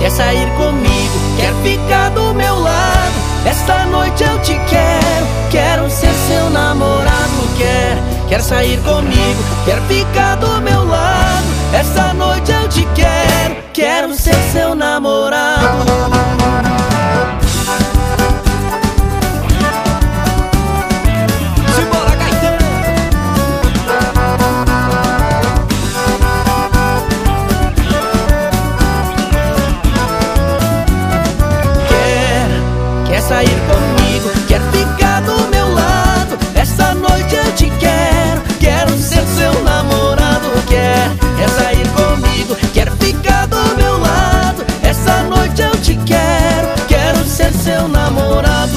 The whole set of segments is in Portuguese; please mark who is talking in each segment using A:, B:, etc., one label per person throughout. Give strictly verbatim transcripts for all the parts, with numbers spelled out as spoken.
A: quer sair comigo, quer ficar do meu lado. Esta noite eu te quero, quero ser seu namorado. Quer, quer sair comigo, quer ficar do meu lado. Esta noite eu te quero, quero ser seu namorado. Quer sair comigo, quer ficar do meu lado. Essa noite eu te quero, quero ser seu namorado. Quer, quer sair comigo, quer ficar do meu lado. Essa noite eu te quero, quero ser seu namorado.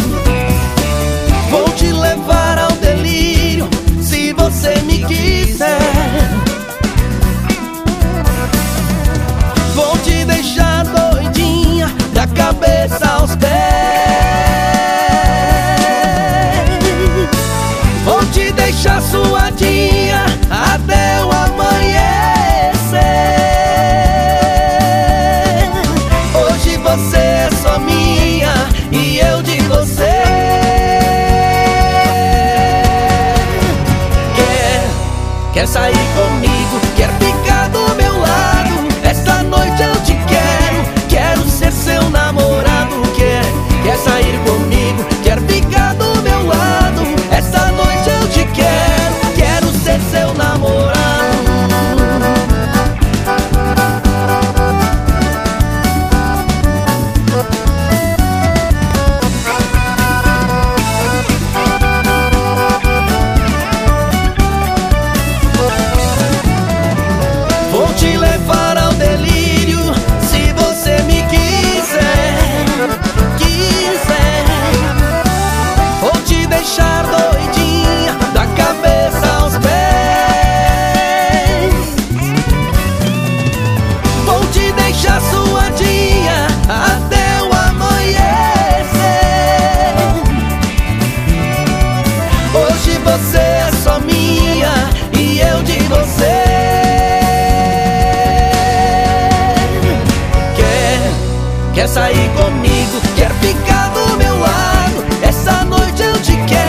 A: Vou te levar ao delírio, se você me quiser. Vou te deixar doidinha, da cabeça aos pés. Vou te deixar suadinha até o amanhecer. Hoje você é só minha e eu de você. Quer, quer sair comigo, quer ficar do meu lado. Esta noite eu te quero, quero ser seu namorado. Quer, quer sair comigo, quer ficar do meu lado. Esta noite eu te quero, quero ser seu namorado. Vou te levar ao delírio, se você me quiser, quiser. Vou te deixar doidinha, da cabeça aos pés. Vou te deixar suadinha até o amanhecer. Hoje você é só minha e eu de você. Quer sair comigo, quer ficar do meu lado. Essa noite eu te quero.